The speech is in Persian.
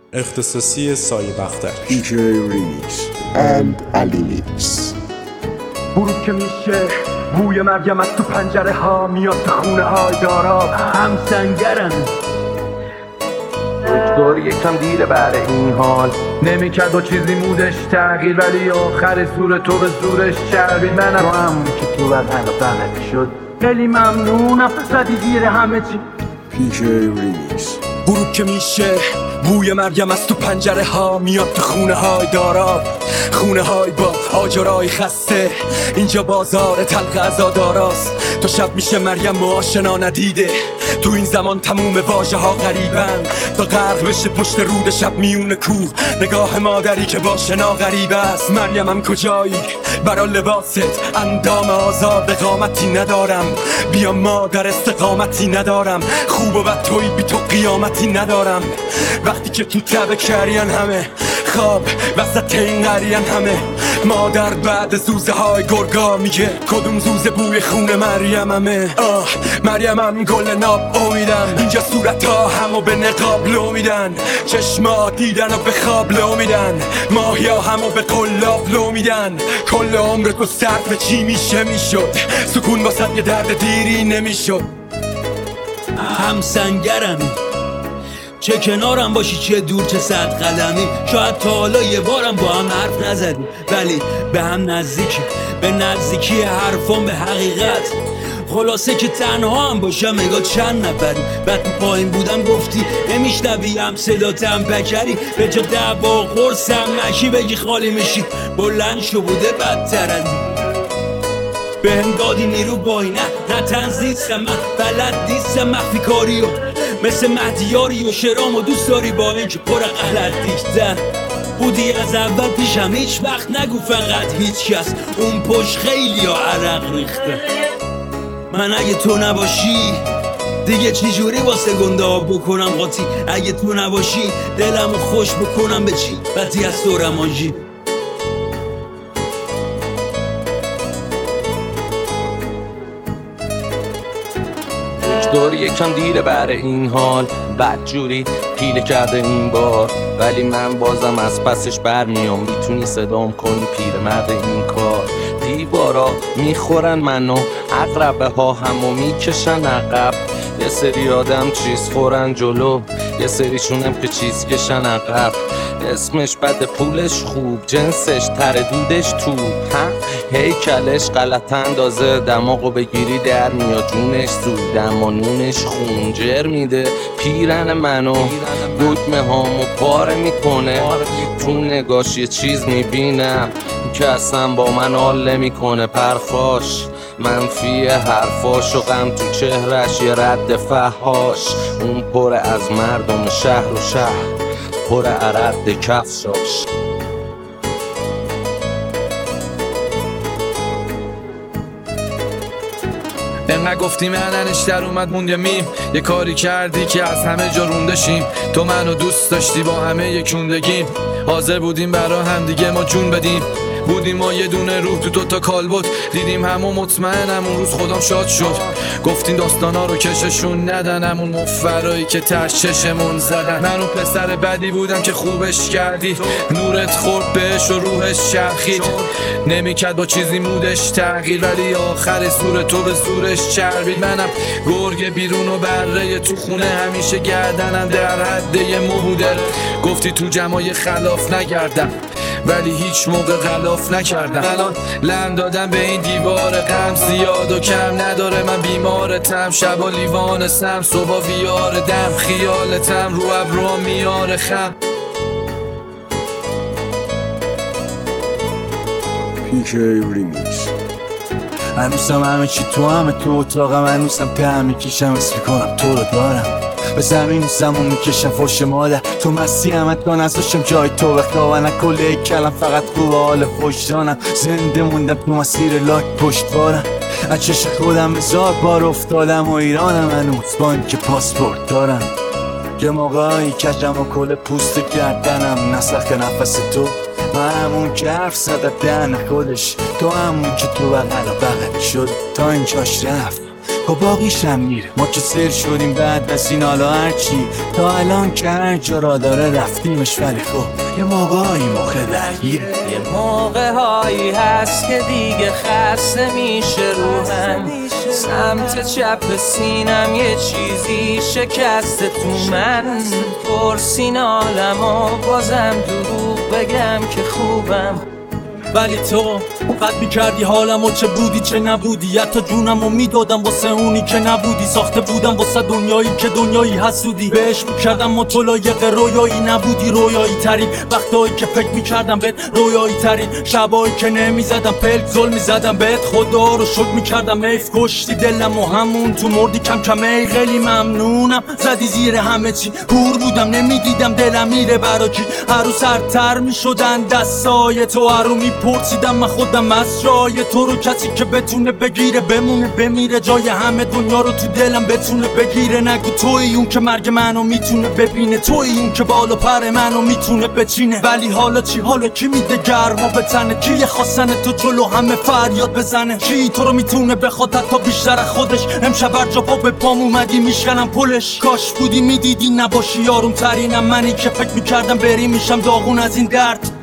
اختصاصی سایه بختر DJ Remix and Ali Mix. غروب که میشه بوی مریم از تو پنجره ها میاد تو خونه های دارا هم سنگرن. دکتر یکم دیره برای این حال نمیکرد با چیزی مودش تغییر، ولی آخر زور تو به زورش چربید. منم تو همون که تو بدن غلطی شد خیلی ممنونم زدی زیر همه چی. DJ Remix. غروب که میشه بوی مریم از تو پنجره ها میاد تو خونه های دارا، خونه های با آجرای خسته. اینجا بازار تلخ عزاداراست. تو شب میشه مریم و آشنا ندیده. تو این زمان تموم واژه ها غریبن تا غرق بشه پشت رود شب میون کوه. نگاه مادری که با شنا غریب است. مریمم کجایی برا لباست اندام آزاد قامتی ندارم. بیا مادر استقامتی ندارم. خوب و بد توی بی تو قیامتی ندارم. وقتی که تو تبه کرین همه خواب وسط این قرین همه مادر بعد زوزه های گرگا میگه کدوم زوزه بوی خون مریممه. مریمم گل ناب امیدم. اینجا صورت ها همو به نقاب لو میدن. چشما دیدن و به خواب لو میدن. ماهیا همو به قلاب لو میدن. کل عمرت با سرد به چی میشه میشد. سکون واسه یه درد دیری نمیشد. هم سنگرم چه کنارم باشی چه دور چه صد قدمی. شاید تا حالا یه بارم با هم حرف نزدیم ولی به هم نزدیکی. به نزدیکی حرفان به حقیقت. خلاصه که تنها هم باشم نگاه چند نفریم. بعد تو پایین بودم گفتی نمیشنویم صداتم بکری. به جا دعوا قرصم مکی بگی خالی میشی. بلند شو بوده بدتر از به هم دادی نیرو باینه. نه تنز نیستم من بلد نیستم مخفی کاریو مثل مهدیاری و شرامو دوست داری با این که پر غلط دیدن بودی از اول پیشم. هیچ وقت نگو فقط هیچ کس اون پشت خیلی ها عرق ریخته. من اگه تو نباشی دیگه چی جوری واسه گنده ها بکنم قاطی. اگه تو نباشی دلمو خوش بکنم به چی بدی از تو رمانجی. دور یکم دیره برای این حال بدجوری پیله کرده این بار، ولی من بازم از پسش برمیام. میتونی صدام کنی پیرمرد این کار. دیوارا میخورن منو عقربه ها همو میکشن عقب. یه سری آدم چیز خورن جلو یه سریشونم که چیز کشن عقب. اسمش بده پولش خوب جنسش تره دودش تو هیکلش غلط اندازه. دماغو بگیری در میاد جونش زود دمانونش خونجر میده. پیرن منو دکمه هامو پاره میکنه. تو نگاش یه چیز میبینم که اصلا با من حال نمیکنه. پرخاش منفی حرفاش و غم تو چهرش یه رد فحاش. اون پر از مردم شهر و شهر پر عرد کفشاش. انقدر گفتی معدنش در اومد موند میم. یه کاری کردی که از همه جا رونده شیم. تو منو دوست داشتی با همه یکوندگیم. حاضر بودیم برا هم دیگه ما جون بدیم. بودیم ما یه دونه روح تو دوتا کالبد. دیدیم همون مطمئنم اون روز خودم شاد شد. گفتین داستانا رو کششون ندن. همون مفرایی که تش چشمون زدن. من اون پسر بدی بودم که خوبش کردی. نورت خورد بهش و روحش چرخید. نمیکرد با چیزی مودش تغییر، ولی آخر زور تو به زورش چربید. منم گرگ بیرون و بره تو خونه همیشه گردنم در حد یه مو بوده. گفتی تو جمعای خلاف نگردم ولی هیچ موقع غلاف نکردم. الان لم دادم به این دیوار غم زیاد و کم نداره. من بیمارتم شب و لیوانستم صبح ویار دم. خیالتم رو ابرو میاره خم. DJ Remix. هنوزم همه چی تو همه تو اتاقم. هنوزم ته میکشم اسم میکنم تو رو دارم. به زمین زمون میکشم فوش مادر. تو مستی همت کن ازشم جای تو بخواه. نه کله کلم فقط خوب حال خوش دانم. زنده موندم تو مسیر لاک پشت بارم. از چش خودم هزار بار افتادم و ایرانم هنوز با اینکه پاسپورت دارم. یه موقعی کجم و کل پوست گردنم. نسخ نفس تو من همون که حرف زده دهن خودش. تو همون که تو بغل و بغل شد تا اینجاش رفت. با باقیشم میره. ما که سر شدیم بعد بسین حالا هرچی تا الان که هر جا را داره رفتیمش، ولی خب یه موقعی مخه درگیره. یه موقع هایی هست که دیگه خسته میشه روحم، سمت چپ سینم یه چیزی شکسته تو من، پرسین عالم و بازم دروغ بگم که خوبم. ولی تو قد میکردی حالمو، چه بودی چه نبودی، حتی جونمو میدادم واسه اونی که نبودی. ساخته بودم واسه دنیایی که دنیایی حسودی، بهش میکردم مطلایق رویایی نبودی. رویایی ترین وقتایی که فکر میکردم بهت، رویایی ترین شبایی که نمیزدم پلک زل میزدم بهت، خدا رو شکر میکردم حیف کشتی دلم و همون تو مردی کم کم. ای خیلی ممنونم زدی زیر همه چی، هور بودم نمیدیدم دلم میره برا کی. هر روز سرتر میشدن دستای تو، هر رو میپرسیدم من خودم از جای تو رو، کسی که بتونه بگیره بمونه بمیره، جای همه دنیا رو تو دلم بتونه بگیره. نگو توی اون که مرگ منو میتونه ببینه، توی اون که بالا پر منو میتونه بچینه. ولی حالا چی؟ حالا کی میده گرما به تنه؟ کی خواستن تو جلو همه فریاد بزنه؟ کی تو رو میتونه بخواد حتی بیشتر خودش؟ امشب هر جا پا به پام اومدی میشکنم پلش. کاش بودی میدیدی نباشی آروم ترینم منی که فکر میکردم بری میشم داغون از این درد.